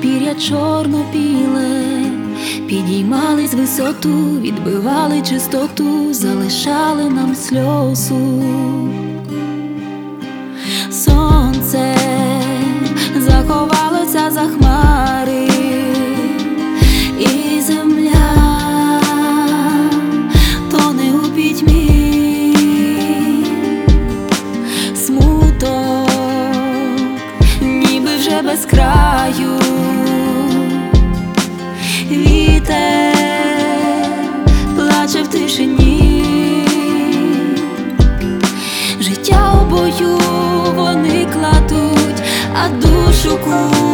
пір'я чорно-біле, підіймались висоту, відбивали чистоту, залишали нам сльозу. Сонце заховалося за хмари, і земля тоне у пітьмі. Смуток ніби вже без краю, вітер плаче в тишині. Життя у бою вони кладуть, а душу куть.